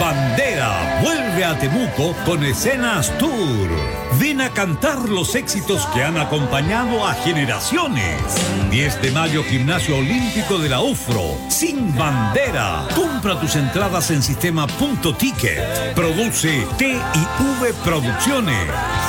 Bandera vuelve a Temuco con Escenas Tour. Ven a cantar los éxitos que han acompañado a generaciones. 10 de mayo, Gimnasio Olímpico de la UFRO. Sin Bandera. Compra tus entradas en sistema.ticket. Produce T&V Producciones.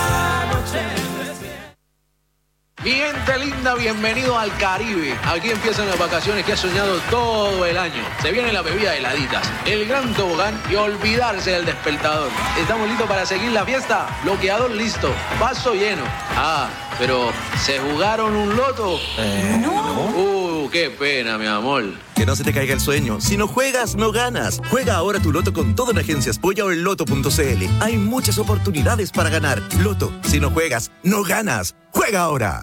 Mi gente linda, bienvenido al Caribe. Aquí empiezan las vacaciones que has soñado todo el año. Se viene la bebida de heladitas, el gran tobogán y olvidarse del despertador. ¿Estamos listos para seguir la fiesta? Bloqueador listo, vaso lleno. Pero ¿se jugaron un loto? No. Qué pena, mi amor. Que no se te caiga el sueño. Si no juegas, no ganas. Juega ahora tu loto con todo en Agencias Polla o en loto.cl. Hay muchas oportunidades para ganar. Loto, si no juegas, no ganas. ¡Juega ahora!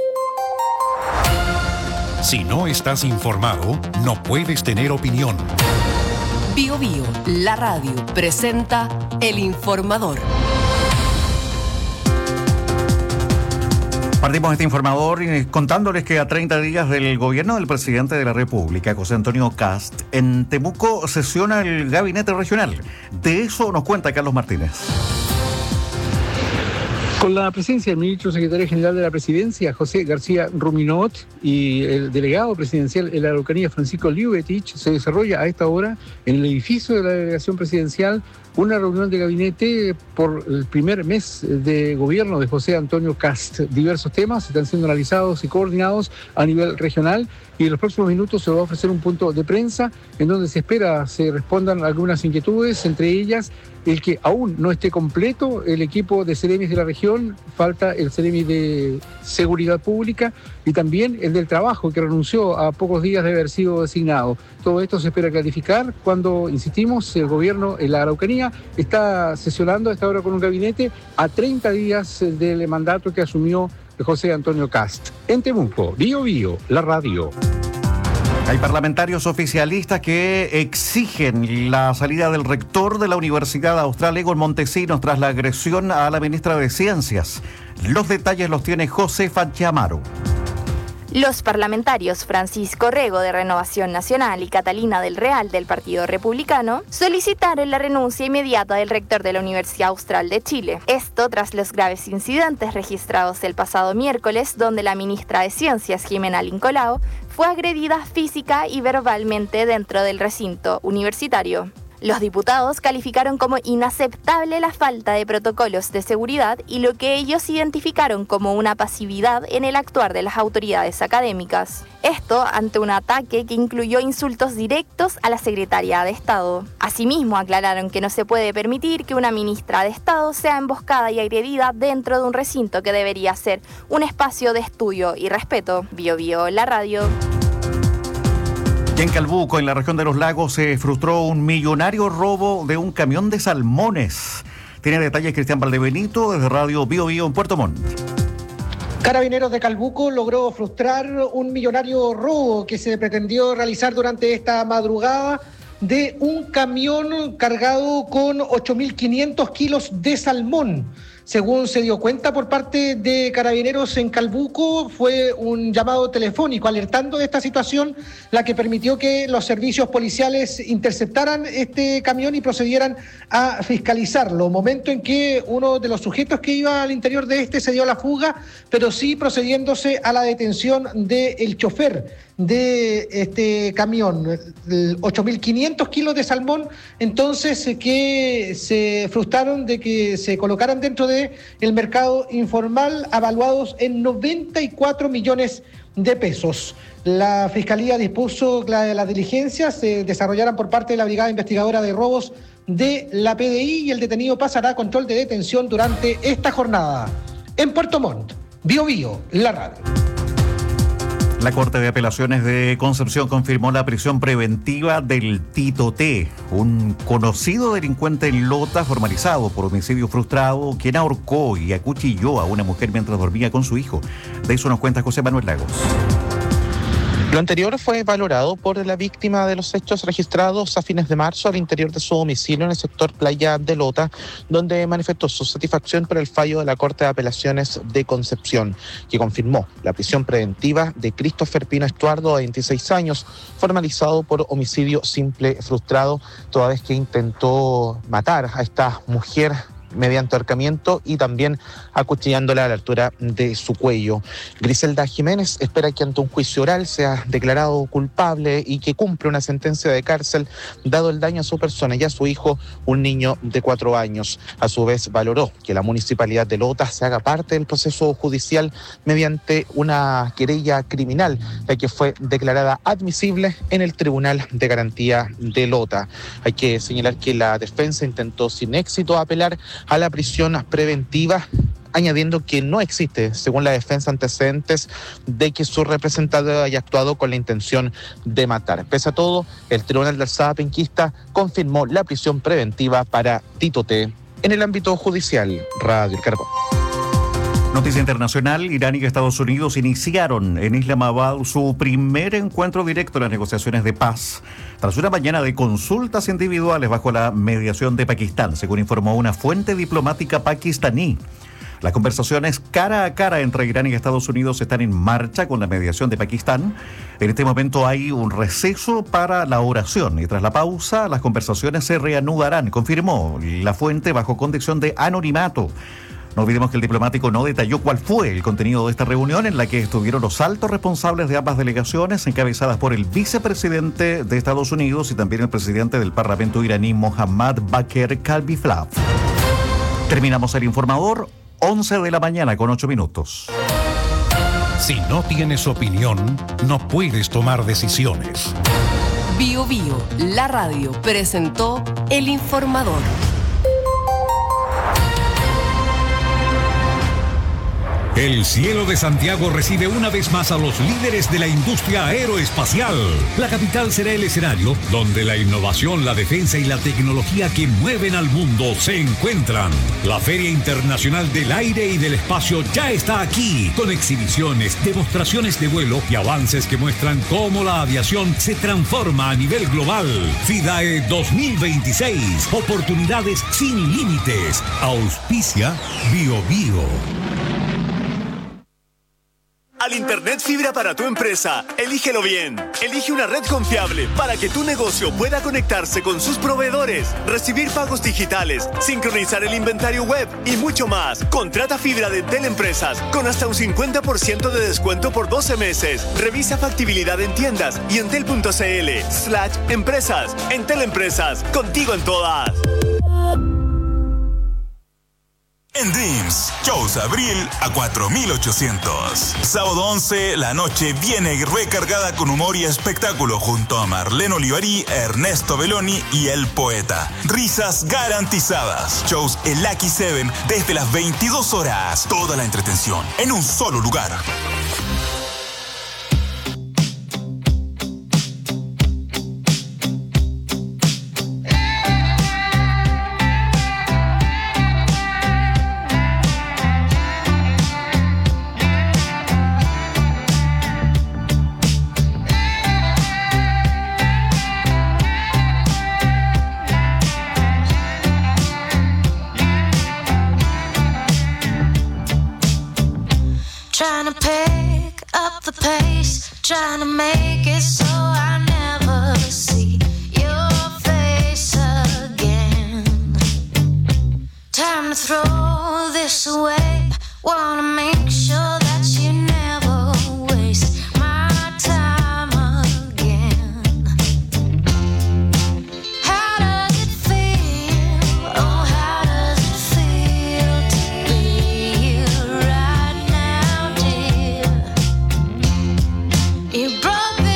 Si no estás informado, no puedes tener opinión. Bio Bio, la radio, presenta El Informador. Partimos este informador contándoles que a 30 días del gobierno del presidente de la República, José Antonio Kast, en Temuco sesiona el gabinete regional. De eso nos cuenta Carlos Martínez. Con la presencia del ministro secretario general de la Presidencia, José García Ruminot, y el delegado presidencial en la Araucanía, Francisco Liubetich, se desarrolla a esta hora en el edificio de la delegación presidencial una reunión de gabinete por el primer mes de gobierno de José Antonio Kast. Diversos temas están siendo analizados y coordinados a nivel regional y en los próximos minutos se va a ofrecer un punto de prensa en donde se espera se respondan algunas inquietudes, entre ellas el que aún no esté completo el equipo de Ceremis de la región, falta el Ceremi de Seguridad Pública y también el del Trabajo, que renunció a pocos días de haber sido designado. Todo esto se espera clarificar cuando, insistimos, el gobierno en la Araucanía está sesionando a esta hora con un gabinete a 30 días del mandato que asumió José Antonio Kast. En Temuco, Bio Bio, la radio. Hay parlamentarios oficialistas que exigen la salida del rector de la Universidad Austral, Egon Montesinos, tras la agresión a la ministra de Ciencias. Los detalles los tiene Josefa Chamaro. Los parlamentarios Francisco Rego, de Renovación Nacional, y Catalina del Real, del Partido Republicano, solicitaron la renuncia inmediata del rector de la Universidad Austral de Chile. Esto tras los graves incidentes registrados el pasado miércoles, donde la ministra de Ciencias, Jimena Lincolao, fue agredida física y verbalmente dentro del recinto universitario. Los diputados calificaron como inaceptable la falta de protocolos de seguridad y lo que ellos identificaron como una pasividad en el actuar de las autoridades académicas. Esto ante un ataque que incluyó insultos directos a la secretaria de Estado. Asimismo, aclararon que no se puede permitir que una ministra de Estado sea emboscada y agredida dentro de un recinto que debería ser un espacio de estudio y respeto. Bio Bio, la radio. En Calbuco, en la región de los lagos, se frustró un millonario robo de un camión de salmones. Tiene detalles Cristian Valdebenito desde Radio Bio Bio en Puerto Montt. Carabineros de Calbuco logró frustrar un millonario robo que se pretendió realizar durante esta madrugada de un camión cargado con 8.500 kilos de salmón. Según se dio cuenta por parte de Carabineros en Calbuco, fue un llamado telefónico alertando de esta situación la que permitió que los servicios policiales interceptaran este camión y procedieran a fiscalizarlo. Momento en que uno de los sujetos que iba al interior de este se dio a la fuga, pero sí procediéndose a la detención del chofer de este camión. 8.500 kilos de salmón, entonces, que se frustraron de que se colocaran dentro de el mercado informal, avaluados en 94 millones de pesos. La Fiscalía dispuso que las diligencias se desarrollaran por parte de la Brigada Investigadora de Robos de la PDI y el detenido pasará a control de detención durante esta jornada. En Puerto Montt, Bio Bio, la radio. La Corte de Apelaciones de Concepción confirmó la prisión preventiva del Tito T, un conocido delincuente en Lota formalizado por homicidio frustrado, quien ahorcó y acuchilló a una mujer mientras dormía con su hijo. De eso nos cuenta José Manuel Lagos. Lo anterior fue valorado por la víctima de los hechos registrados a fines de marzo al interior de su domicilio en el sector Playa de Lota, donde manifestó su satisfacción por el fallo de la Corte de Apelaciones de Concepción, que confirmó la prisión preventiva de Christopher Pino Estuardo, de 26 años, formalizado por homicidio simple frustrado, toda vez que intentó matar a esta mujer mediante ahorcamiento y también acuchillándola a la altura de su cuello. Griselda Jiménez espera que ante un juicio oral sea declarado culpable y que cumpla una sentencia de cárcel dado el daño a su persona y a su hijo, un niño de 4 años. A su vez valoró que la Municipalidad de Lota se haga parte del proceso judicial mediante una querella criminal, la que fue declarada admisible en el Tribunal de Garantía de Lota. Hay que señalar que la defensa intentó sin éxito apelar a la prisión preventiva, añadiendo que no existe, según la defensa, antecedentes de que su representante haya actuado con la intención de matar. Pese a todo, el Tribunal de Alzada Penquista confirmó la prisión preventiva para Tito T. En el ámbito judicial, Radio El Carbón. Noticia internacional: Irán y Estados Unidos iniciaron en Islamabad su primer encuentro directo en las negociaciones de paz, tras una mañana de consultas individuales bajo la mediación de Pakistán, según informó una fuente diplomática pakistaní. Las conversaciones cara a cara entre Irán y Estados Unidos están en marcha con la mediación de Pakistán. En este momento hay un receso para la oración y tras la pausa las conversaciones se reanudarán, confirmó la fuente bajo condición de anonimato. No olvidemos que el diplomático no detalló cuál fue el contenido de esta reunión, en la que estuvieron los altos responsables de ambas delegaciones, encabezadas por el vicepresidente de Estados Unidos y también el presidente del Parlamento iraní, Mohammad Bakr Kalifat. Terminamos el informador, 11 de la mañana con 8 minutos. Si no tienes opinión, no puedes tomar decisiones. Bio Bio, la radio, presentó El Informador. El cielo de Santiago recibe una vez más a los líderes de la industria aeroespacial. La capital será el escenario donde la innovación, la defensa y la tecnología que mueven al mundo se encuentran. La Feria Internacional del Aire y del Espacio ya está aquí, con exhibiciones, demostraciones de vuelo y avances que muestran cómo la aviación se transforma a nivel global. FIDAE 2026, oportunidades sin límites. Auspicia Bio Bio. Al Internet fibra para tu empresa, elígelo bien. Elige una red confiable para que tu negocio pueda conectarse con sus proveedores, recibir pagos digitales, sincronizar el inventario web y mucho más. Contrata fibra de Entel Empresas con hasta un 50% de descuento por 12 meses. Revisa factibilidad en tiendas y entel.cl/empresas. Entel Empresas, contigo en todas. En Dreams, shows abril a 4.800. Sábado 11, la noche viene recargada con humor y espectáculo junto a Marlene Olivari, Ernesto Belloni y El Poeta. Risas garantizadas. Shows en Lucky 7 desde las 22 horas. Toda la entretención en un solo lugar. Trying to make it so I never see your face again. Time to throw this away. Wanna make sure that you never waste my time again. How does it feel? Oh, how does it feel to be here right now, dear? You broke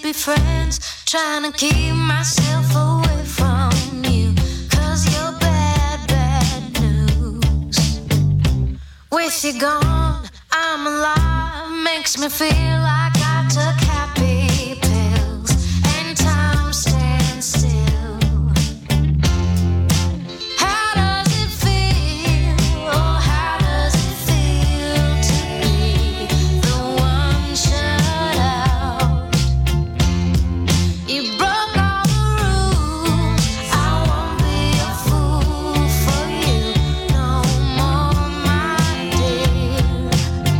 be friends, trying to keep myself away from you, 'cause you're bad, bad news. With you gone, I'm alive, makes me feel like I took happy pills and time stands still. How does it feel? Oh, how does it feel to be the one shut out? You broke all the rules. I won't be a fool for you no more, my dear.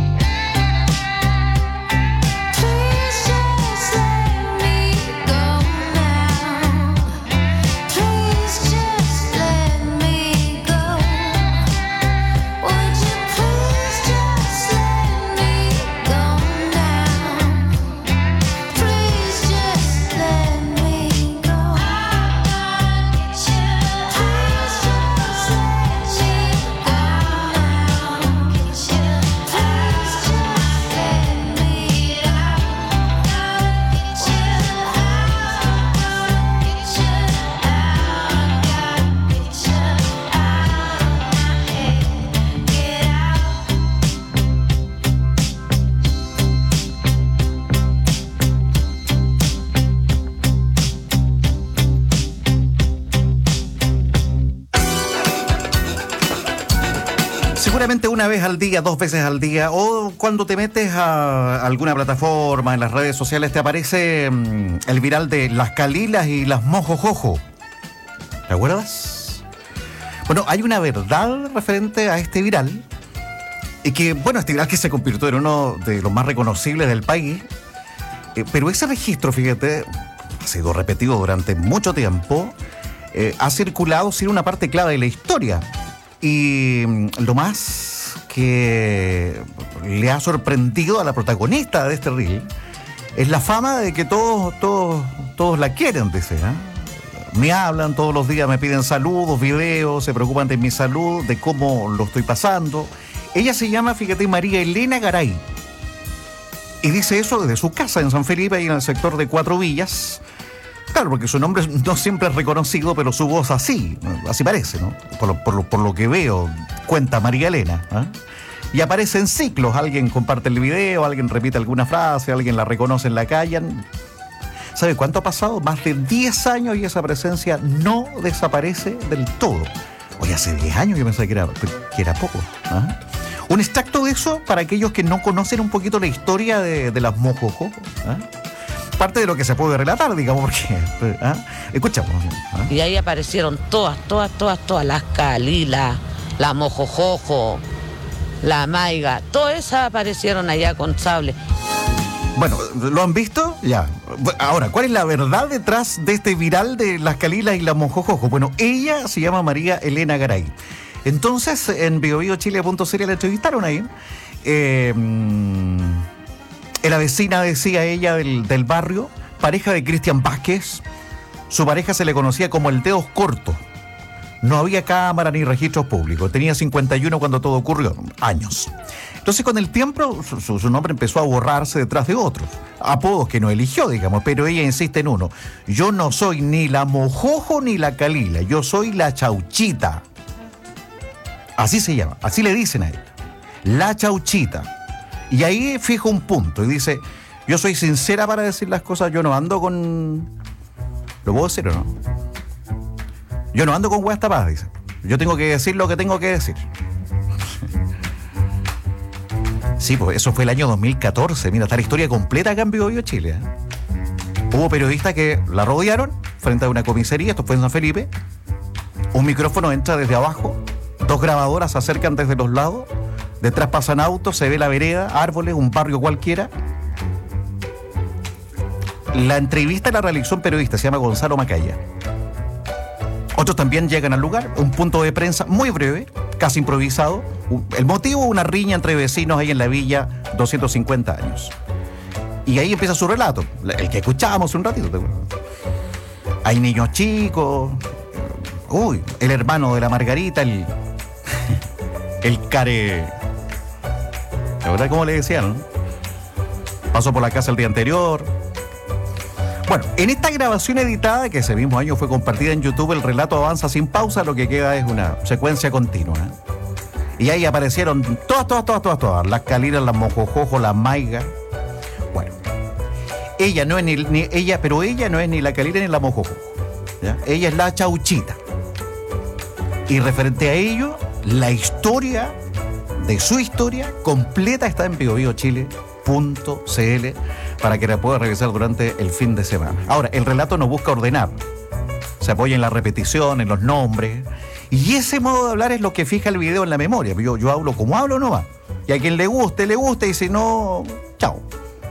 Please just let me go now. Please just let me go. Would you please just let me go now? Please just let me go. Please just let me go now. Please just let me Seguramente una vez al día, 2 veces al día, o cuando te metes a alguna plataforma en las redes sociales te aparece el viral de las calilas y las mojojojo. ¿Te acuerdas? Bueno, hay una verdad referente a este viral, y que, bueno, este viral que se convirtió en uno de los más reconocibles del país, pero ese registro, fíjate, ha sido repetido durante mucho tiempo, ha circulado sin una parte clave de la historia. Y lo más que le ha sorprendido a la protagonista de este reel es la fama de que todos la quieren, dice, ¿eh? Me hablan todos los días, me piden saludos, videos, se preocupan de mi salud, de cómo lo estoy pasando. Ella se llama, fíjate, María Elena Garay. Y dice eso desde su casa en San Felipe y en el sector de Cuatro Villas. Claro, porque su nombre no siempre es reconocido, pero su voz así parece, ¿no? Por lo que veo, cuenta María Elena, ¿eh? Y aparece en ciclos, alguien comparte el video, alguien repite alguna frase, alguien la reconoce en la calle. ¿Sabe cuánto ha pasado? Más de 10 años y esa presencia no desaparece del todo. Oye, hace 10 años yo pensaba que era poco, ¿eh? Un extracto de eso para aquellos que no conocen un poquito la historia de las mojojojo, ¿eh? Parte de lo que se puede relatar, digamos, porque... Escuchamos. Y ahí aparecieron todas, las calilas, la mojojojo, la maiga, todas esas aparecieron allá con sable. Bueno, ¿lo han visto? Ya. Ahora, ¿cuál es la verdad detrás de este viral de las calilas y la mojojojo? Bueno, ella se llama María Elena Garay. Entonces, en biobiochile.cl la entrevistaron ahí. Era vecina, decía ella, del barrio, pareja de Cristian Vázquez. Su pareja se le conocía como el dedos corto. No había cámara ni registros públicos. Tenía 51 cuando todo ocurrió, años. Entonces, con el tiempo, su nombre empezó a borrarse detrás de otros. Apodos que no eligió, digamos, pero ella insiste en uno. Yo no soy ni la mojojo ni la calila, yo soy la chauchita. Así se llama, así le dicen a ella. La chauchita. Y ahí fijo un punto y dice, yo soy sincera para decir las cosas, yo no ando con... ¿Lo puedo decir o no? Yo no ando con huevas tapadas, dice. Yo tengo que decir lo que tengo que decir. Sí, pues eso fue el año 2014. Mira, está la historia completa acá en Bio Chile, ¿eh? Hubo periodistas que la rodearon frente a una comisaría, esto fue en San Felipe. Un micrófono entra desde abajo, 2 grabadoras se acercan desde los lados. Detrás pasan autos, se ve la vereda, árboles, un barrio cualquiera. La entrevista la realizó un periodista, se llama Gonzalo Macaya. Otros también llegan al lugar, un punto de prensa muy breve, casi improvisado. El motivo, una riña entre vecinos ahí en la villa, 250 años. Y ahí empieza su relato, el que escuchábamos un ratito. Hay niños chicos, el hermano de la Margarita, el care... ¿La verdad cómo le decían? Pasó por la casa el día anterior. Bueno, en esta grabación editada, que ese mismo año fue compartida en YouTube, el relato avanza sin pausa, lo que queda es una secuencia continua. Y ahí aparecieron todas. Las caliras, las mojojojos, las maigas. Bueno, ella no es ella no es ni la calira ni la mojojojo, ¿ya? Ella es la chauchita. Y referente a ello, la historia de su historia completa está en biobiochile.cl para que la pueda revisar durante el fin de semana. Ahora, el relato no busca ordenar, se apoya en la repetición, en los nombres, y ese modo de hablar es lo que fija el video en la memoria. Yo hablo como hablo nomás, y a quien le guste, y si no, chao.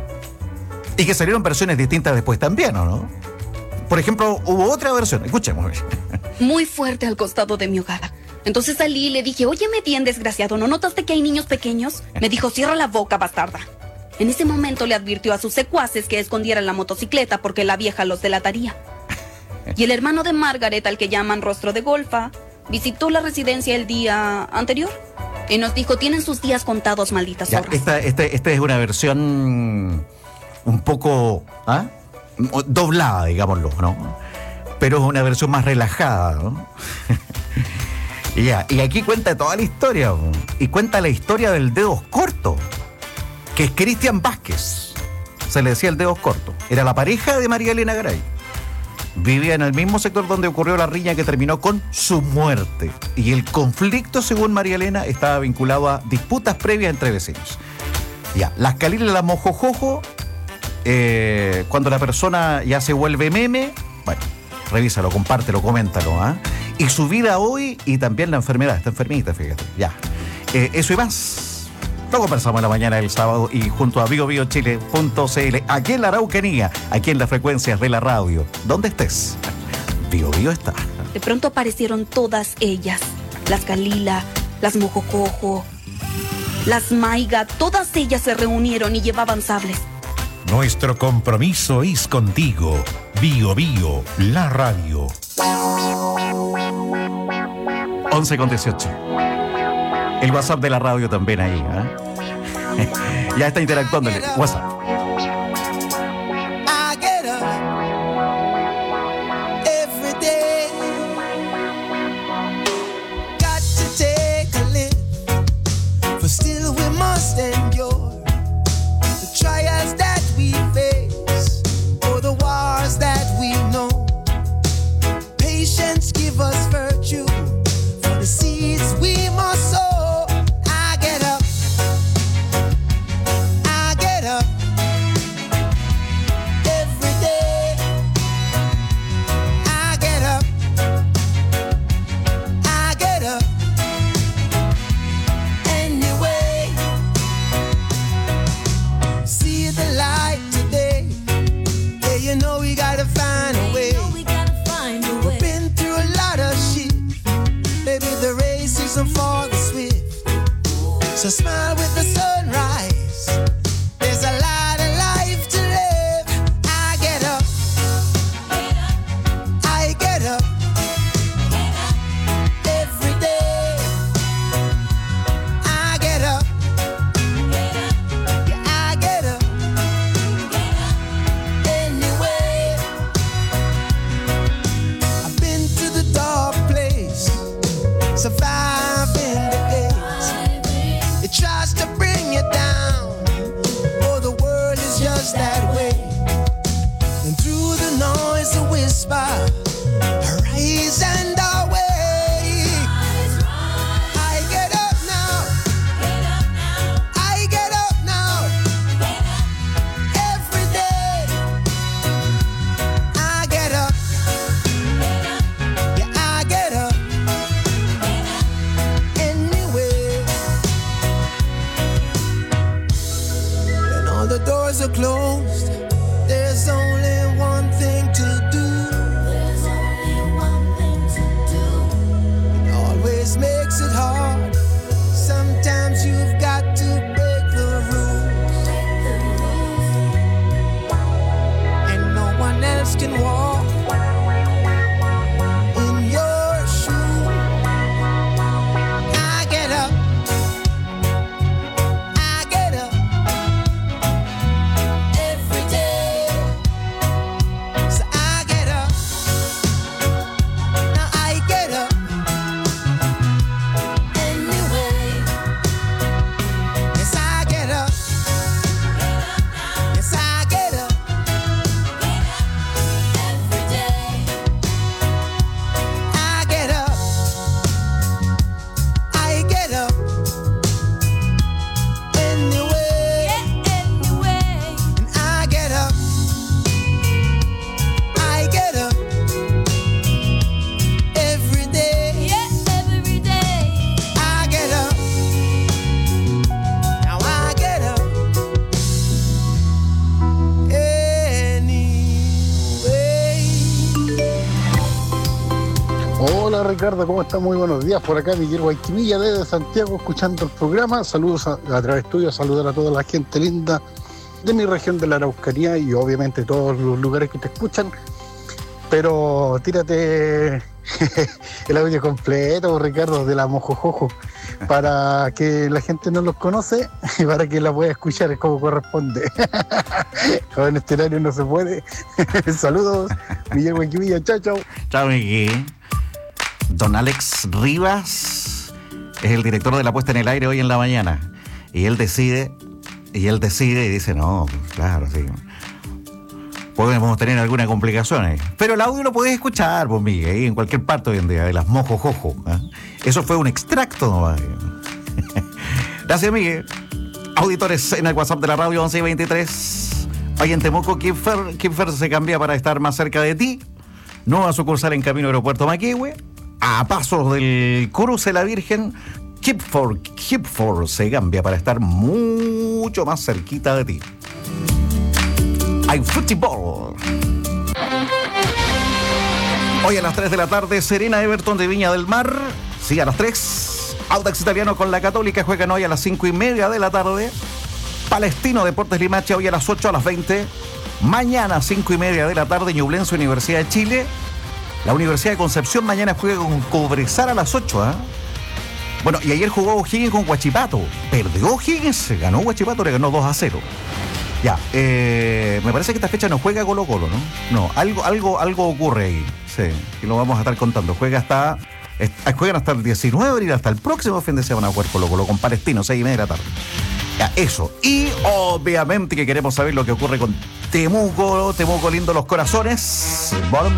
Y que salieron versiones distintas después también, ¿o no? Por ejemplo, hubo otra versión, escuchemos. Muy fuerte al costado de mi hogar. Entonces salí y le dije, óyeme bien, desgraciado, ¿no notaste que hay niños pequeños? Me dijo, cierra la boca, bastarda. En ese momento le advirtió a sus secuaces que escondieran la motocicleta porque la vieja los delataría. Y el hermano de Margaret, al que llaman Rostro de Golfa, visitó la residencia el día anterior y nos dijo, tienen sus días contados, malditas zorras. Esta es una versión un poco doblada, digámoslo, ¿no? Pero es una versión más relajada, ¿no? Y aquí cuenta toda la historia, ¿no? Y cuenta la historia del Dedos Cortos, que es Cristian Vázquez. Se le decía el Dedos Cortos. Era la pareja de María Elena Garay. Vivía en el mismo sector donde ocurrió la riña que terminó con su muerte. Y el conflicto, según María Elena, estaba vinculado a disputas previas entre vecinos. Ya, las calilas, las mojojojo, cuando la persona ya se vuelve meme, bueno, revísalo, compártelo, coméntalo, Y su vida hoy y también la enfermedad, está enfermita, fíjate, ya. Eso y más. Lo conversamos en la mañana del sábado y junto a biobiochile.cl, aquí en la Araucanía, aquí en las frecuencias de la radio. ¿Dónde estés? Bio está. De pronto aparecieron todas ellas. Las Calila, las Mojocojo, las Maiga, todas ellas se reunieron y llevaban sables. Nuestro compromiso es contigo. Bio, la radio. 11:18. El WhatsApp de la radio también ahí, Ya está interactuando el WhatsApp. I get up every day. Got to take a lift, but still we must endure the trials that we face, or the wars that we know. Patience give us virtue for the seeds we must sow. For the swift, so smile with the sunrise. There's a lot of life to live. I get up, I get up every day. I get up, yeah, I get up anyway. I've been to the dark place, survived. That way, and through the noise a whisper, arise and away. I get up now, I get up now, every day. I get up, yeah, I get up anyway. When all the doors are closed, there's only one thing to do. It always makes it hard. Sometimes you've got to break the rules, and no one else can walk in your shoes. I get up, I get up every day. Ricardo, ¿cómo estás? Muy buenos días. Por acá Miguel Guayquimilla desde Santiago, escuchando el programa. Saludos a través tuyo, saludar a toda la gente linda de mi región de la Araucanía y obviamente todos los lugares que te escuchan. Pero tírate el audio completo, Ricardo, de la Mojojojo, para que la gente no los conoce y para que la pueda escuchar como corresponde. En este horario no se puede. Saludos, Miguel Guayquimilla, chao, chao. Chao, Miguel. Don Alex Rivas es el director de la puesta en el aire hoy en la mañana. Y él decide y dice, no, claro, sí. Podemos tener alguna complicación. Pero el audio lo podés escuchar, pues, Miguel, ahí en cualquier parte hoy en día, de las mojojojo. Eso fue un extracto nomás. Gracias, Miguel. Auditores en el WhatsApp de la radio 1123. Hoy en Temuco, Kipfer se cambia para estar más cerca de ti. Nueva sucursal en camino aeropuerto Maquihue. A pasos del cruce La Virgen, Kipfer se cambia para estar mucho más cerquita de ti. Hay fútbol. Hoy a las 3 de la tarde, Serena Everton de Viña del Mar. Sí, a las 3. Audax Italiano con la Católica juegan hoy a las 5:30 de la tarde. Palestino Deportes Limache hoy a las 8 a las 20. Mañana 5:30 de la tarde, Ñublense Universidad de Chile. La Universidad de Concepción mañana juega con Cobresal a las 8. Bueno, y ayer jugó O'Higgins con Huachipato. Perdió O'Higgins, ganó Huachipato, le ganó 2-0. Ya, me parece que esta fecha no juega Colo-Colo, ¿no? No, algo ocurre ahí, sí, y lo vamos a estar contando. Juegan hasta el 19 de abril, hasta el próximo fin de semana a jugar Colo-Colo con Palestino, 6:30 de la tarde. Ya, eso. Y obviamente que queremos saber lo que ocurre con Temuco lindo los corazones.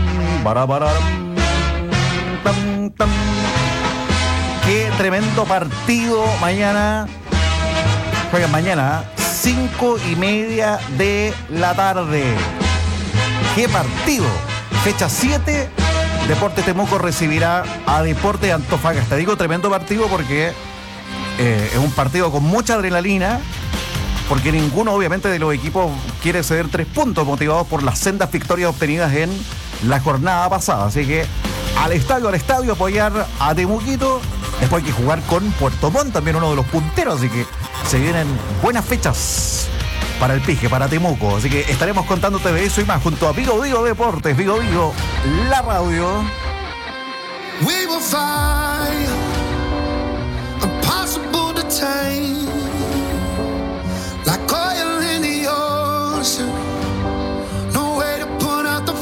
Qué tremendo partido mañana. Juegan mañana, 5:30 de la tarde. ¡Qué partido! Fecha 7, Deportes Temuco recibirá a Deportes Antofagasta. Digo tremendo partido porque es un partido con mucha adrenalina, porque ninguno obviamente de los equipos quiere ceder 3 puntos, motivados por las sendas victorias obtenidas en la jornada pasada. Así que al estadio apoyar a Temuquito. Después hay que jugar con Puerto Montt, también uno de los punteros, así que se vienen buenas fechas para el Pije, para Temuco. Así que estaremos contándote de eso y más junto a Vigo Deportes, Vigo, la radio. We will find impossible to tame, like oil in the ocean, no way to put out the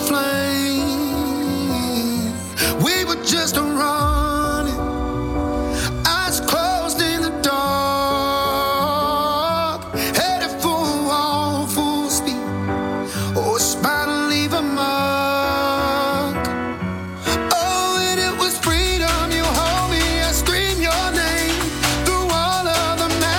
flame. We were just running, eyes closed in the dark, headed for a wall full speed. Oh, it's bound to leave a mark. Oh, and it was freedom. You hold me, I scream your name through all of the madness.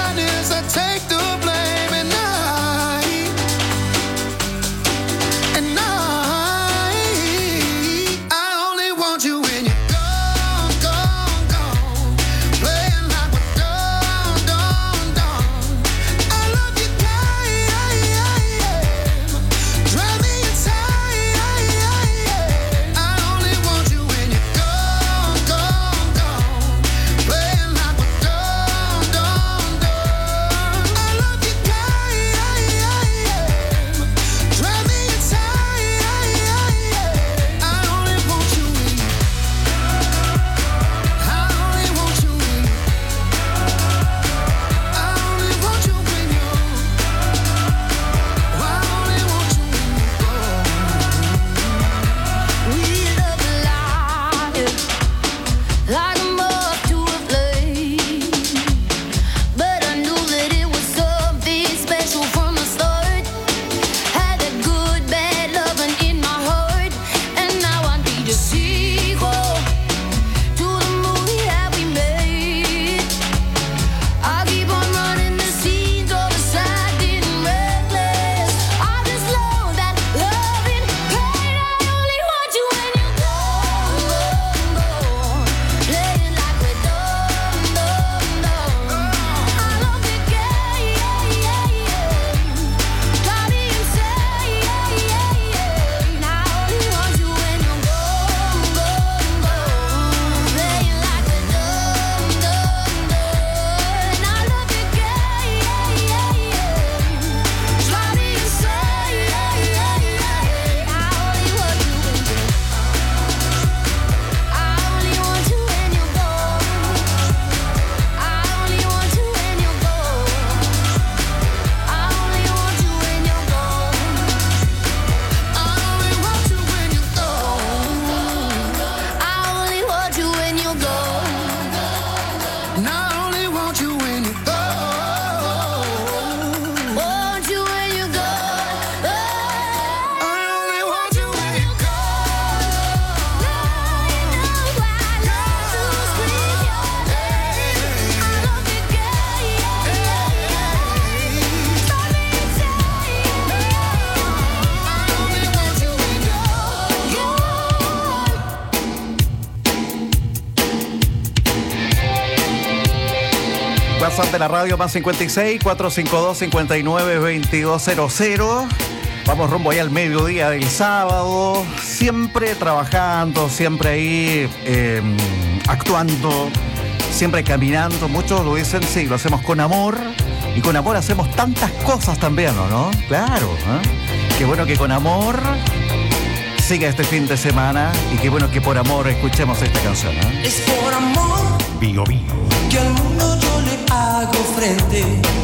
WhatsApp de la radio más 56 452 59 2200. Vamos rumbo ahí al mediodía del sábado, siempre trabajando, siempre ahí actuando, siempre caminando. Muchos lo dicen, sí, lo hacemos con amor, y con amor hacemos tantas cosas también, ¿no? Claro, ¿eh? Qué bueno que con amor siga este fin de semana, y qué bueno que por amor escuchemos esta canción, ¿eh? Es por amor Bio Bio. que al mundo yo le hago frente.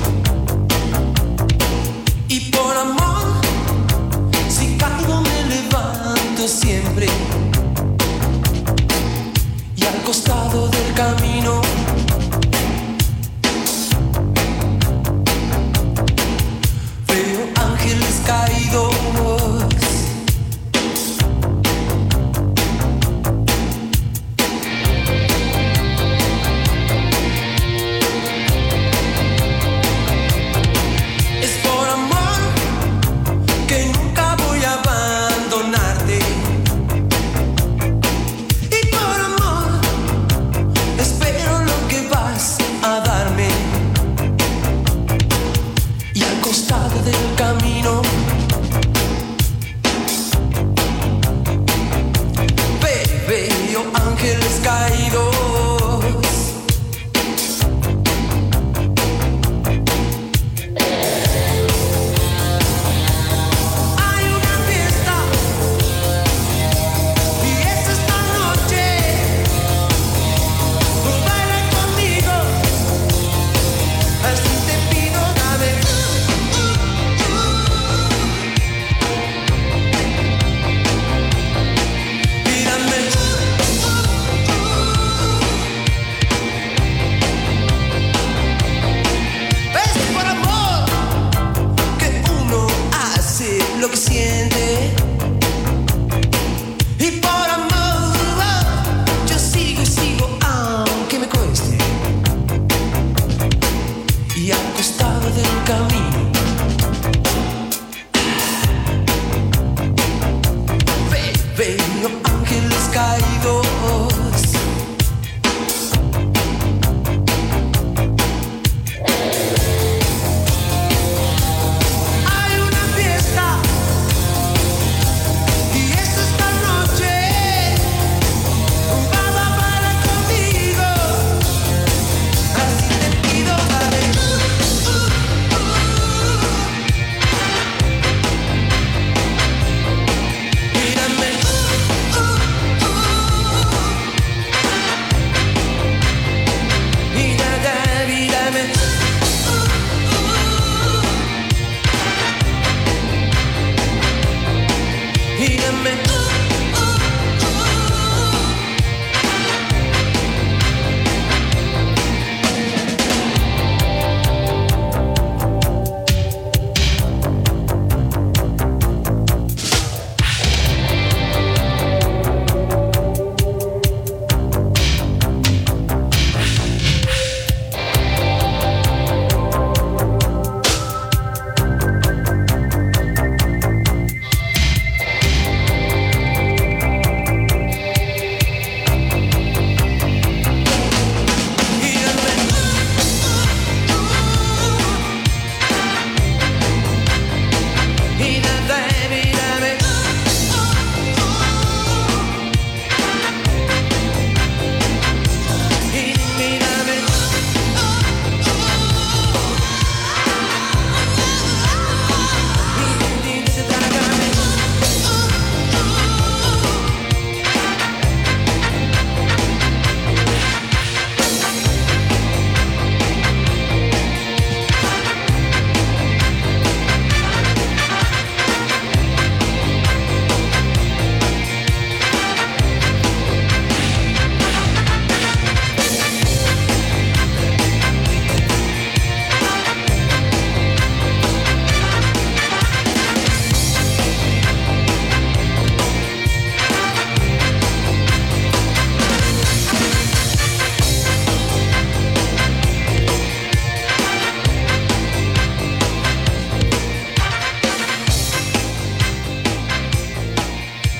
Y por amor, si caigo me levanto siempre. Y al costado del camino veo ángeles caídos. Es por amor que nunca voy a abandonarte. Y por amor espero lo que vas a darme. Y al costado del camino veo ángeles caídos. Hay una fiesta y es esta noche. Baila conmigo, así te pido, dame. Mírame. Es por amor que uno hace lo que siente. Y por amor yo sigo y sigo aunque me cueste. Y al costado del camino veo ángeles caídos. Hay una fiesta y es esta noche. Baila conmigo, así te pido, dale. Mírame. Mírame. Mírame.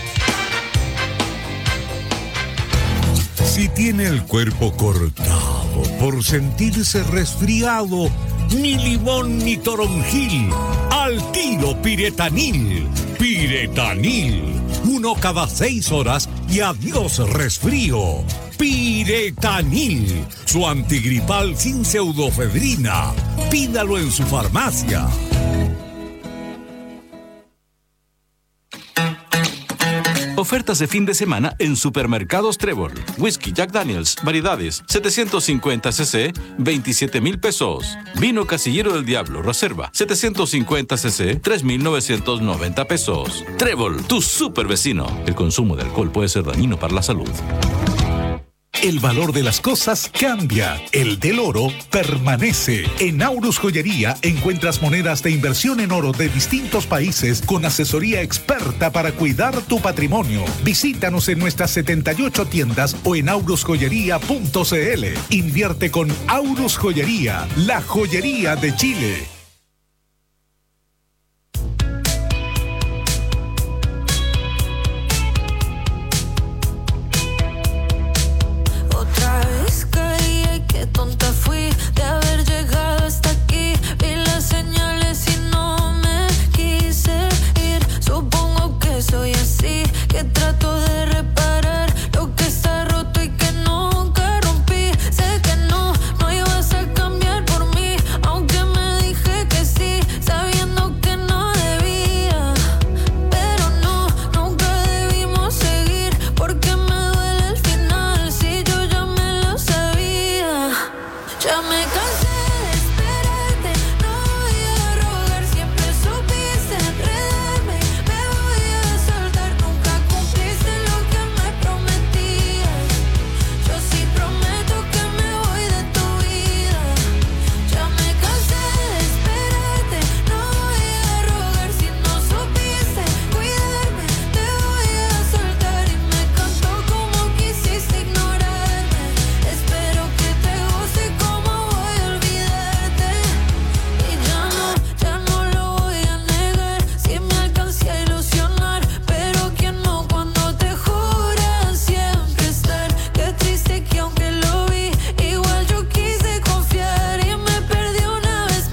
Si tiene el cuerpo cortado, amargo, por sentirse resfriado, ni limón ni toronjil. Al tiro Piretanil. Piretanil. 1 cada 6 horas y adiós resfrío. Piretanil. Su antigripal sin pseudofedrina. Pídalo en su farmacia. Ofertas de fin de semana en Supermercados Trébol. Whisky Jack Daniels, variedades, 750 cc, 27,000 pesos. Vino Casillero del Diablo, reserva, 750 cc, 3,990 pesos. Trébol, tu super vecino. El consumo de alcohol puede ser dañino para la salud. El valor de las cosas cambia. El del oro permanece. En Aurus Joyería encuentras monedas de inversión en oro de distintos países con asesoría experta para cuidar tu patrimonio. Visítanos en nuestras 78 tiendas o en aurusjoyería.cl. Invierte con Aurus Joyería, la joyería de Chile. Tonta fui de haber llegado hasta aquí. Vi las señales y no me quise ir. Supongo que soy así, que trato de reparar lo que está roto y que nunca rompí. Sé que no ibas a cambiar por mí, aunque me dije que sí, sabiendo que no debía. Pero no, nunca debimos seguir, porque me duele el final, si yo ya me lo sabía. Ya me cansé de esperarte, no voy a rogar, siempre supiste enredarme. Me voy a soltar, nunca cumpliste lo que me prometías. Yo sí prometo que me voy de tu vida. Ya me cansé de esperarte, no voy a rogar, si no supiste cuidarme. Te voy a soltar y me encantó como quisiste ignorarme. Espero que te guste como voy a olvidarte. Y ya no lo voy a negar, si me alcancé a ilusionar. Pero quién no cuando te jura siempre estar. Qué triste que aunque lo vi, igual yo quise confiar y me perdí una vez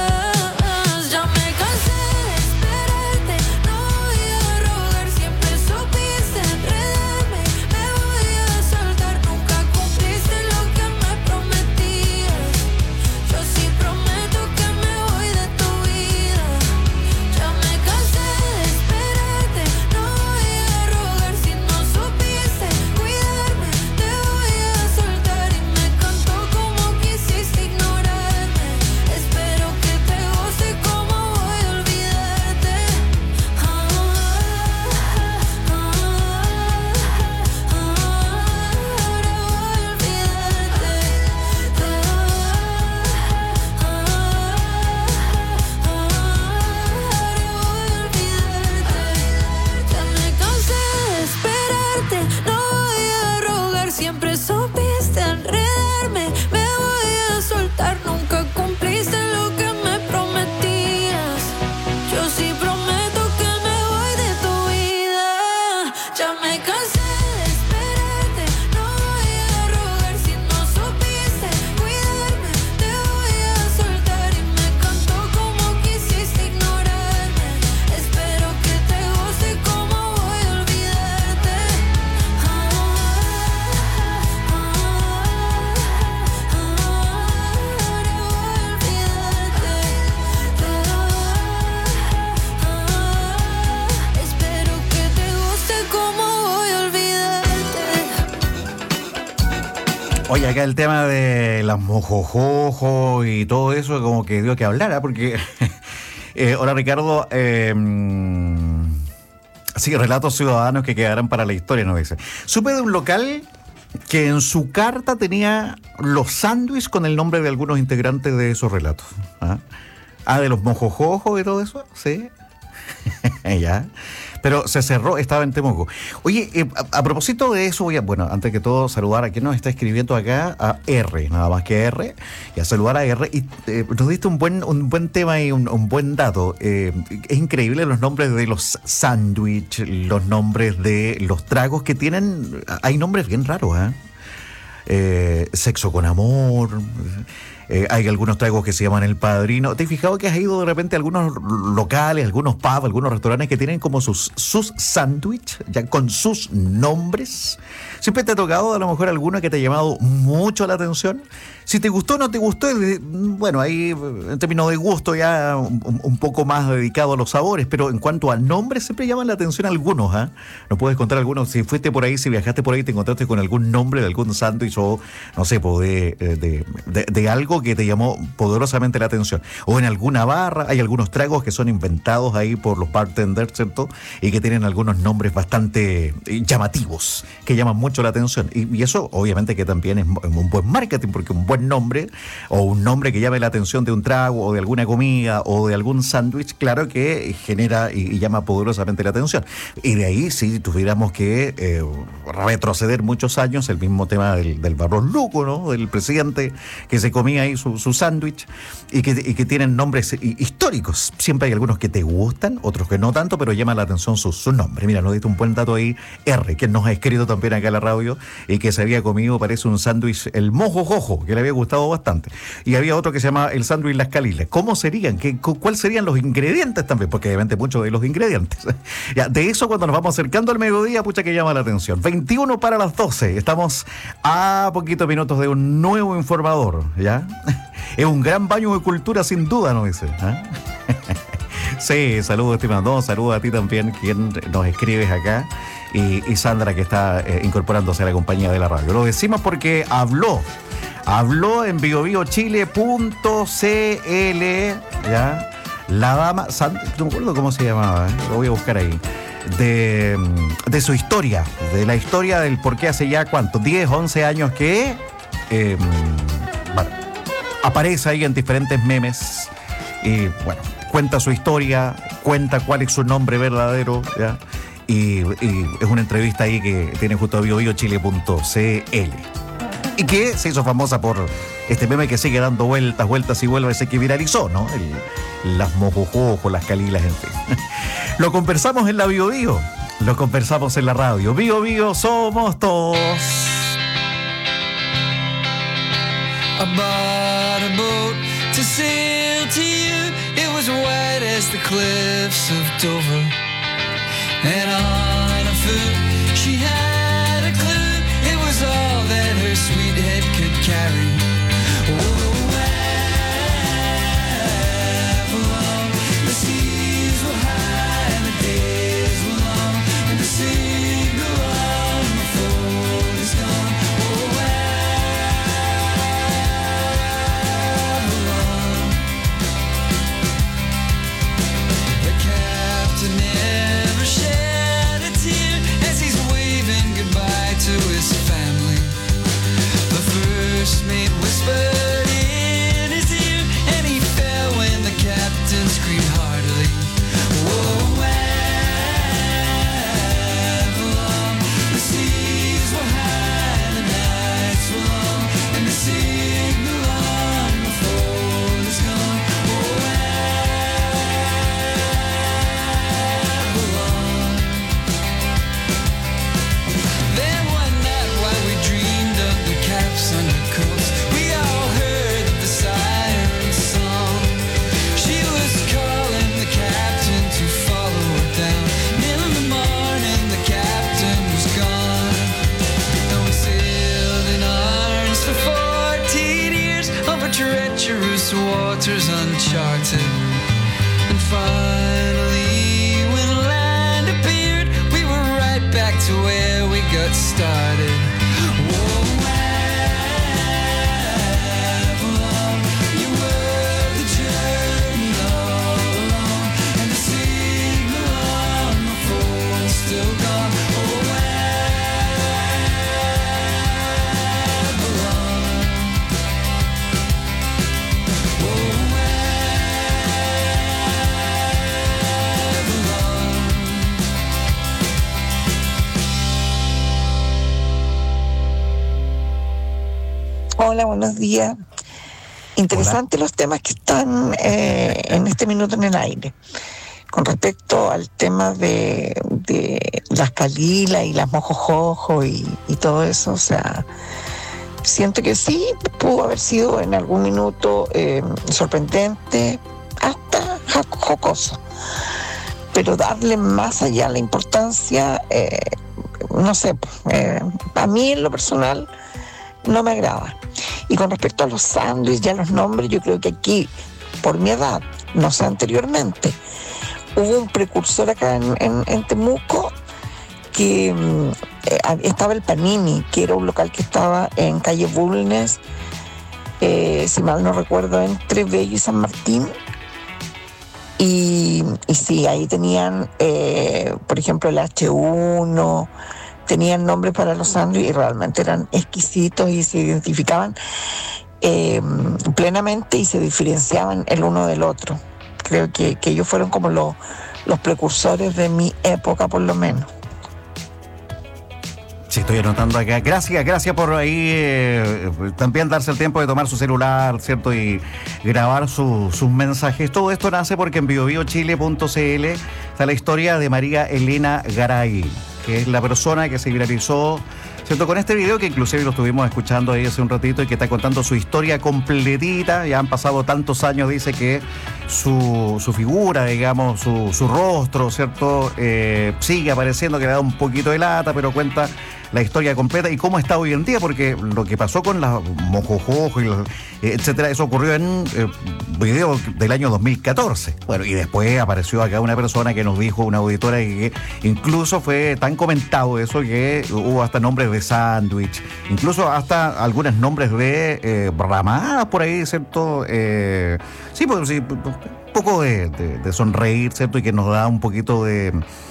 más. Ya me cansé de esperarte, no voy a rogar, siempre supiste enredarme. Me voy a soltar, nunca cumpliste lo que me prometías. Yo sí prometo que me voy de tu vida. Ya me cansé de esperarte, no voy a rogar, si no supiste cuidarme. Te voy a soltar y me encantó como quisiste ignorarme. Espero que te guste como voy a olvidarte. Ya me cansé de esperarte, no voy a rogar, siempre supiste enredarme. Me voy a soltar, nunca cumpliste lo que me prometías. Yo sí prometo que me voy de tu vida. Ya me cansé de esperarte, no voy a rogar, si no supiste cuidarme. Te voy a soltar y me encantó como quisiste ignorarme. Espero que te guste como voy a olvidarte. Espero que te guste como voy a olvidarte. Oye, acá el tema de las mojojojo y todo eso como que dio que hablar, ¿ah? Porque hola Ricardo, sí, relatos ciudadanos que quedarán para la historia, nos dice. Supe de un local que en su carta tenía los sándwiches con el nombre de algunos integrantes de esos relatos. De los mojojojo y todo eso, sí. Ya. Pero se cerró, estaba en Temuco. Oye, a propósito de eso, voy a, bueno, antes que todo, saludar a quien nos está escribiendo acá, a R, nada más que R, y a saludar a R. Y nos diste un buen tema y un buen dato. Es increíble los nombres de los sándwiches, los nombres de los tragos que tienen. Hay nombres bien raros, ¿eh? Sexo con Amor. Hay algunos tragos que se llaman El Padrino. ¿Te has fijado que has ido de repente a algunos locales, algunos pubs, algunos restaurantes que tienen como sus sándwiches, ya con sus nombres? ¿Siempre te ha tocado a lo mejor alguno que te ha llamado mucho la atención? Si te gustó o no te gustó, bueno, ahí en términos de gusto ya un poco más dedicado a los sabores, pero en cuanto a nombres siempre llaman la atención algunos, ¿ah? ¿Nos puedes contar algunos? Si fuiste por ahí, si viajaste por ahí, te encontraste con algún nombre de algún sándwich o, no sé, de algo que te llamó poderosamente la atención. O en alguna barra, hay algunos tragos que son inventados ahí por los bartenders, ¿cierto? Y que tienen algunos nombres bastante llamativos, que llaman mucho la atención. Y eso, obviamente, que también es un buen marketing, porque un buen nombre, o un nombre que llame la atención de un trago, o de alguna comida, o de algún sándwich, claro que genera y llama poderosamente la atención. Y de ahí, si tuviéramos que retroceder muchos años, el mismo tema del Barros Luco, ¿no? Del presidente que se comía ahí su sándwich, y que tienen nombres históricos. Siempre hay algunos que te gustan, otros que no tanto, pero llaman la atención su nombre. Mira, nos diste un buen dato ahí, R, que nos ha escrito también acá en la radio, y que se había comido, parece un sándwich, el mojo jojo, que le había gustado bastante. Y había otro que se llama el sándwich Las Calilas. ¿Cómo serían? ¿Cuáles serían los ingredientes también? Porque obviamente muchos de los ingredientes. Ya, de eso cuando nos vamos acercando al mediodía, pucha que llama la atención. 21 para las 12. Estamos a poquitos minutos de un nuevo informador, ¿ya? Es un gran baño de cultura sin duda, ¿no dice? ¿Ah? Sí, saludos, estimado. No, saludos a ti también, quien nos escribes acá. Y Sandra, que está incorporándose a la compañía de la radio. Lo decimos porque habló en biobiochile.cl, ¿ya? La dama, no me acuerdo cómo se llamaba, lo voy a buscar ahí, de su historia, de la historia del por qué hace ya, ¿cuánto? 10, 11 años que bueno, aparece ahí en diferentes memes y, bueno, cuenta su historia, cuenta cuál es su nombre verdadero, ¿ya? Y es una entrevista ahí que tiene justo a biobiochile.cl. Y que se hizo famosa por este meme que sigue dando vueltas y vueltas, ese que viralizó, ¿no? Las mojojojos, las calilas, en fin. Lo conversamos en la Bio Bio, lo conversamos en la radio. Bio Bio somos todos. I bought a boat to sail to you. It was white as the cliffs of Dover. And on a foot she had a clue. It was all that her sweet head could carry. Oh, Avalon, the seas were high and the days were long, and the signal on the phone is gone. Oh, Avalon. The captain never shed a tear as he's waving goodbye to his family. The first mate whispered in his ear, and he fell when the captain screamed heartily. Oh, Avalon, the seas were high and the nights were long, and the signal on the phone is gone. Oh, Avalon. Then one night while we dreamed of the caps on her coats, we all heard the siren song. She was calling the captain to follow her down. In the morning the captain was gone, and we sailed in arms for 14 years over treacherous waters uncharted. And finally when land appeared, we were right back to where we got started. Whoa, Avalon, you were the journey all along, and the signal on the phone still gone. Oh, Avalon. Oh, Hola, buenos días. Interesantes los temas que están en este minuto en el aire. Con respecto al tema de las calilas y las mojojojo y todo eso, o sea, siento que sí, pudo haber sido en algún minuto sorprendente, hasta jocoso. Pero darle más allá la importancia, no sé, a mí en lo personal no me agrada. Y con respecto a los sándwiches y a los nombres, yo creo que aquí, por mi edad, no sé anteriormente, hubo un precursor acá en Temuco que estaba el Panini, que era un local que estaba en calle Bulnes, si mal no recuerdo, entre Bello y San Martín. Y sí, ahí tenían, por ejemplo, el H1, tenían nombres para los sándwiches y realmente eran exquisitos y se identificaban plenamente y se diferenciaban el uno del otro. Creo que ellos fueron como los precursores de mi época, por lo menos. Sí, estoy anotando acá. Gracias por ahí también darse el tiempo de tomar su celular, ¿cierto? Y grabar sus mensajes. Todo esto nace porque en biobiochile.cl está la historia de María Elena Garay, que es la persona que se viralizó, ¿cierto? Con este video que inclusive lo estuvimos escuchando ahí hace un ratito y que está contando su historia completita. Ya han pasado tantos años, dice que su figura, digamos, su rostro, ¿cierto? Sigue apareciendo, que le da un poquito de lata, pero cuenta la historia completa y cómo está hoy en día, porque lo que pasó con las mojojojo y etcétera, eso ocurrió en video del año 2014. Bueno, y después apareció acá una persona que nos dijo, una auditora, que incluso fue tan comentado eso que hubo hasta nombres de sándwich, incluso hasta algunos nombres de ramadas por ahí, ¿cierto? Sí, pues sí, un poco de sonreír, ¿cierto? Y que nos da un poquito de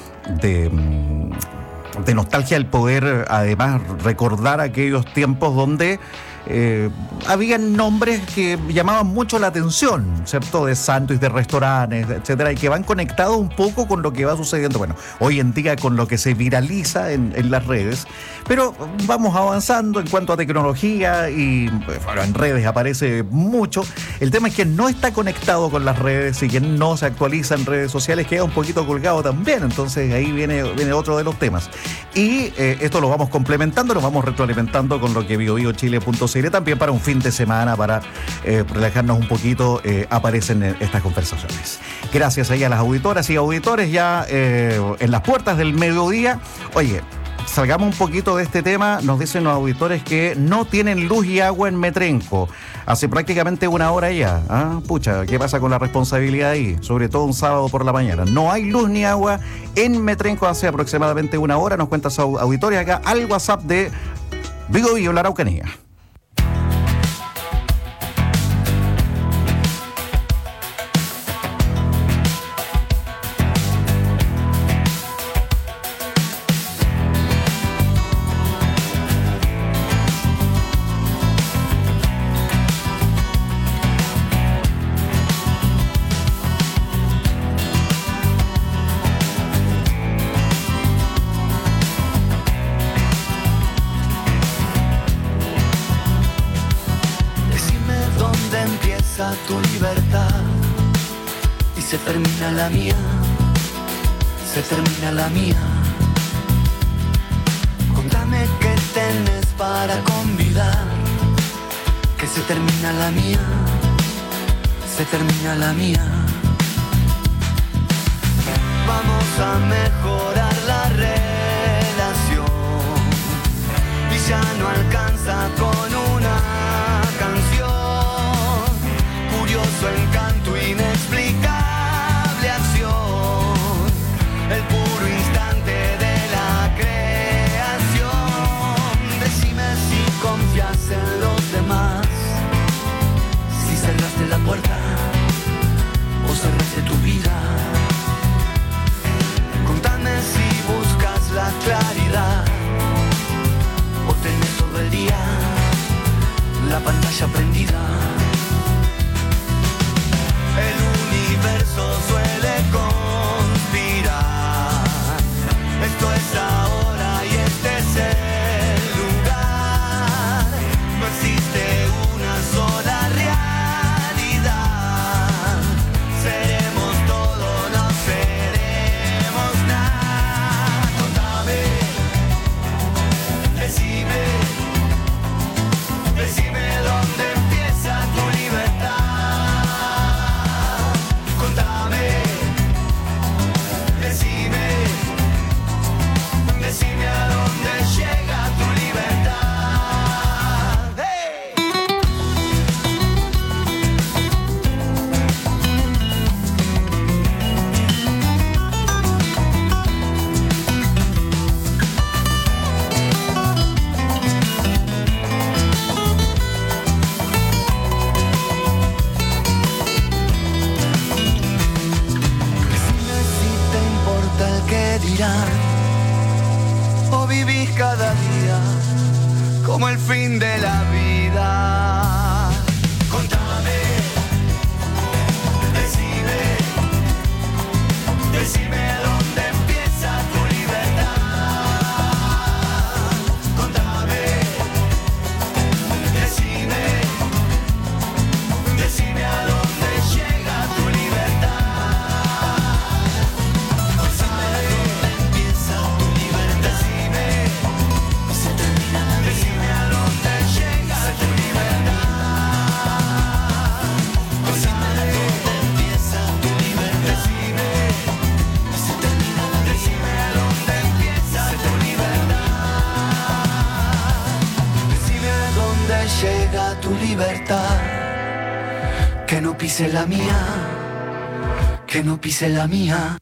nostalgia el poder además recordar aquellos tiempos donde habían nombres que llamaban mucho la atención, ¿cierto? De sándwiches, de restaurantes, etcétera, y que van conectados un poco con lo que va sucediendo, bueno, hoy en día con lo que se viraliza en las redes, pero vamos avanzando en cuanto a tecnología y bueno, en redes aparece mucho. El tema es que no está conectado con las redes y que no se actualiza en redes sociales, queda un poquito colgado también, entonces ahí viene otro de los temas. Y esto lo vamos complementando, lo vamos retroalimentando con lo que biobiochile.cl también para un fin de semana, para relajarnos un poquito, aparecen estas conversaciones. Gracias ahí a las auditoras y auditores ya en las puertas del mediodía. Oye, salgamos un poquito de este tema. Nos dicen los auditores que no tienen luz y agua en Metrenco. Hace prácticamente una hora ya. ¿Ah? Pucha, ¿qué pasa con la responsabilidad ahí? Sobre todo un sábado por la mañana. No hay luz ni agua en Metrenco hace aproximadamente una hora. Nos cuentan sus auditores acá al WhatsApp de Biobío, la Araucanía. Tu libertad y se termina la mía, se termina la mía. Contame qué tenés para convidar, que se termina la mía, se termina la mía. Vamos a mejorar la relación y ya no alcanza con una canción. Curioso encanto, inexplicable acción, el puro instante de la creación. Decime si confías en los demás, si cerraste la puerta o cerraste tu vida. Contame si buscas la claridad o tenés todo el día la pantalla prendida. El universo suele conspirar. Esto es ahora y este es el lugar. No existe una sola realidad. Seremos todo, no seremos nada. Contame, decime pise la mía, que no pise la mía.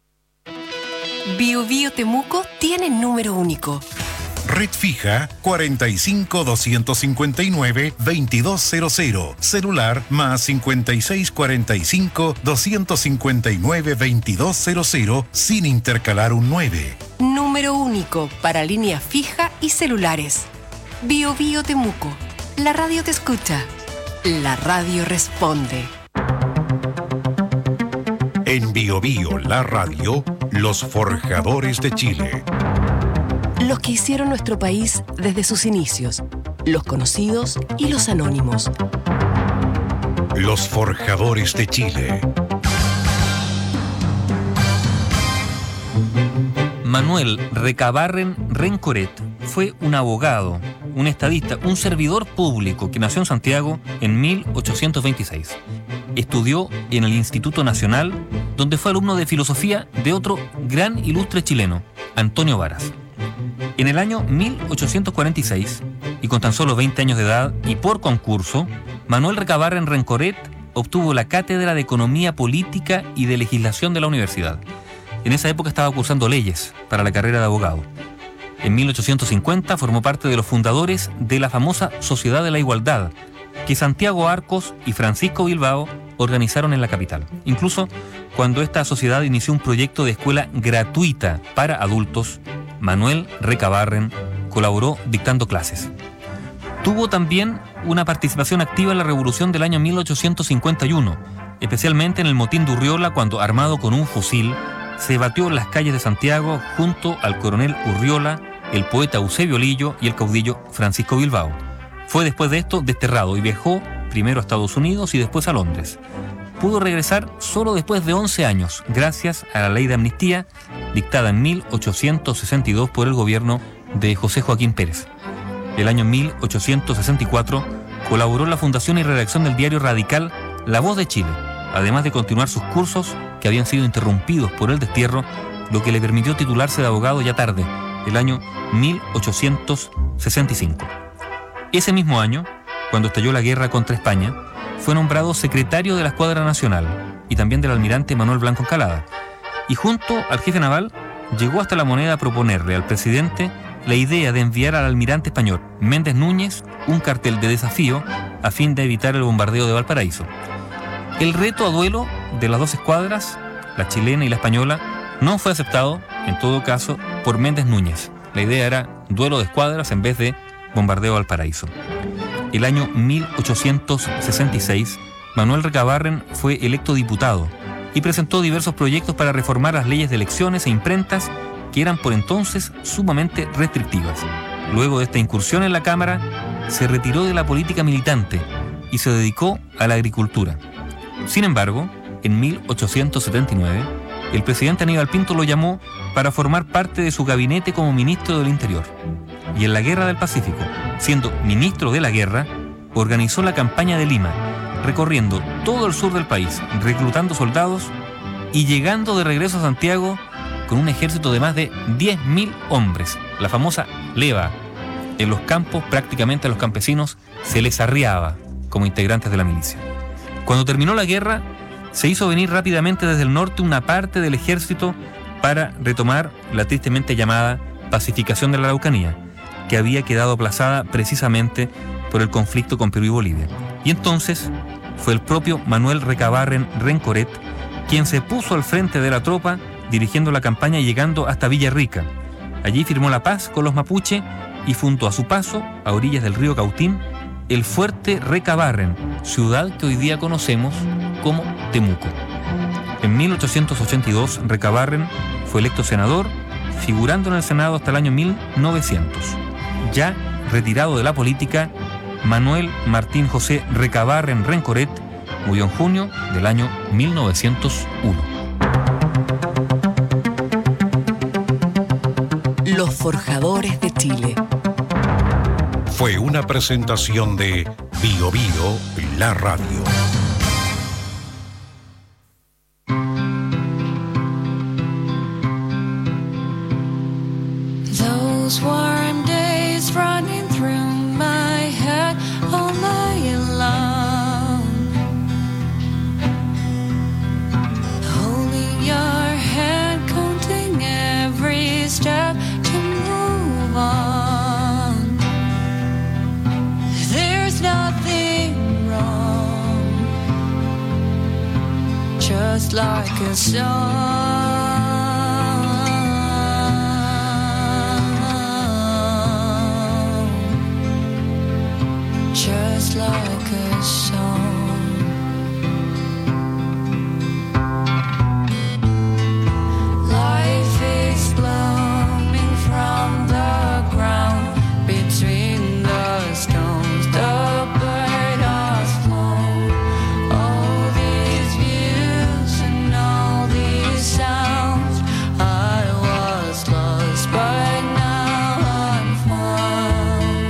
Bio Bio Temuco tiene número único. Red fija 45-259-2200. Celular más 5645-259-2200 sin intercalar un 9. Número único para línea fija y celulares. Bio Bio Temuco. La radio te escucha. La radio responde. En Bio Bio, la radio, los forjadores de Chile. Los que hicieron nuestro país desde sus inicios. Los conocidos y los anónimos. Los forjadores de Chile. Manuel Recabarren Rencoret fue un abogado, un estadista, un servidor público que nació en Santiago en 1826. Estudió en el Instituto Nacional, donde fue alumno de filosofía de otro gran ilustre chileno, Antonio Varas. En el año 1846, y con tan solo 20 años de edad y por concurso, Manuel Recabarren Rencoret obtuvo la cátedra de Economía Política y de Legislación de la universidad. En esa época estaba cursando leyes para la carrera de abogado. En 1850 formó parte de los fundadores de la famosa Sociedad de la Igualdad, que Santiago Arcos y Francisco Bilbao organizaron en la capital. Incluso cuando esta sociedad inició un proyecto de escuela gratuita para adultos, Manuel Recabarren colaboró dictando clases. Tuvo también una participación activa en la revolución del año 1851, especialmente en el motín de Urriola, cuando, armado con un fusil, se batió en las calles de Santiago junto al coronel Urriola, el poeta Eusebio Lillo y el caudillo Francisco Bilbao. Fue después de esto desterrado y viajó primero a Estados Unidos y después a Londres. Pudo regresar solo después de 11 años, gracias a la ley de amnistía dictada en 1862 por el gobierno de José Joaquín Pérez. El año 1864 colaboró en la fundación y redacción del diario radical La Voz de Chile, además de continuar sus cursos que habían sido interrumpidos por el destierro, lo que le permitió titularse de abogado ya tarde, el año 1865. Ese mismo año, cuando estalló la guerra contra España, fue nombrado secretario de la Escuadra Nacional y también del almirante Manuel Blanco Encalada. Y junto al jefe naval, llegó hasta La Moneda a proponerle al presidente la idea de enviar al almirante español Méndez Núñez un cartel de desafío a fin de evitar el bombardeo de Valparaíso. El reto a duelo de las dos escuadras, la chilena y la española, no fue aceptado, en todo caso, por Méndez Núñez. La idea era duelo de escuadras en vez de bombardeo de Valparaíso. El año 1866, Manuel Recabarren fue electo diputado y presentó diversos proyectos para reformar las leyes de elecciones e imprentas que eran por entonces sumamente restrictivas. Luego de esta incursión en la Cámara, se retiró de la política militante y se dedicó a la agricultura. Sin embargo, en 1879, el presidente Aníbal Pinto lo llamó para formar parte de su gabinete como ministro del Interior. Y en la Guerra del Pacífico, siendo ministro de la guerra, organizó la campaña de Lima, recorriendo todo el sur del país, reclutando soldados y llegando de regreso a Santiago con un ejército de más de 10.000 hombres, la famosa leva. En los campos, prácticamente a los campesinos se les arriaba como integrantes de la milicia. Cuando terminó la guerra, se hizo venir rápidamente desde el norte una parte del ejército para retomar la tristemente llamada pacificación de la Araucanía, que había quedado aplazada precisamente por el conflicto con Perú y Bolivia. Y entonces fue el propio Manuel Recabarren Rencoret quien se puso al frente de la tropa, dirigiendo la campaña y llegando hasta Villarrica. Allí firmó la paz con los mapuche y fundó a su paso, a orillas del río Cautín, el fuerte Recabarren, ciudad que hoy día conocemos como Temuco. En 1882, Recabarren fue electo senador, figurando en el Senado hasta el año 1900. Ya retirado de la política, Manuel Martín José Recabarren Rencoret murió en junio del año 1901. Los forjadores de Chile. Fue una presentación de Bio Bio, la radio. Those warm days running through my head all night long. just like a song, just like a song. Life is blooming from the ground between the stones. The bird has flown. All these views and all these sounds. I was lost, but now I'm found.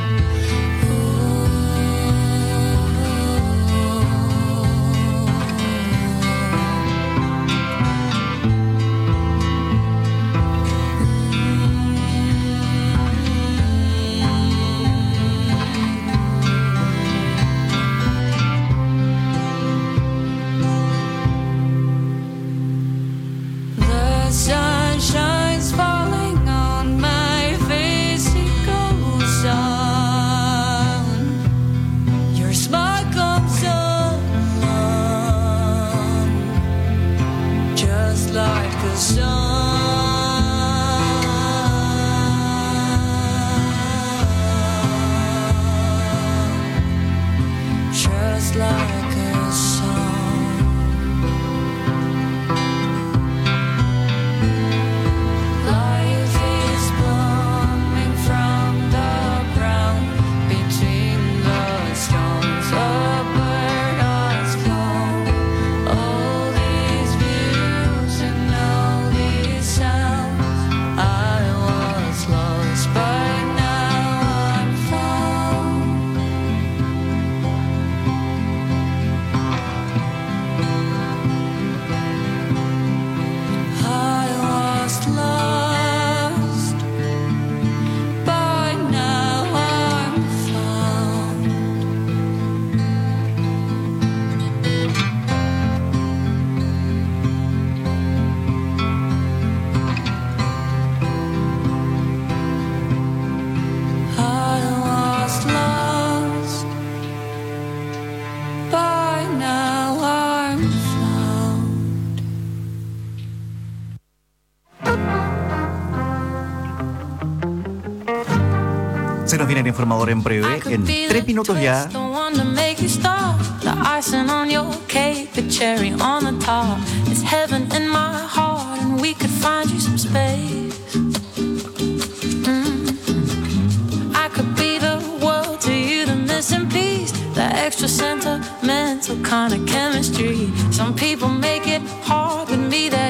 The sun shines falling on my face, it goes on. Your smile comes on, just like a song, just like a song. Life is blooming from the ground between the stones. A bird has flown. All these views and all these sounds. I was lost, but now I'm found. I was lost, but now I'm found. I was lost, but now I'm found. Se nos viene el informador en breve, en 3 minutos ya. The one to make you stop. The icing on your cake, the cherry on the top. It's heaven in my heart, and we could find you some space. I could be the world to you, the missing piece, the extra sentimental kind of chemistry. Some people make it hard, but me that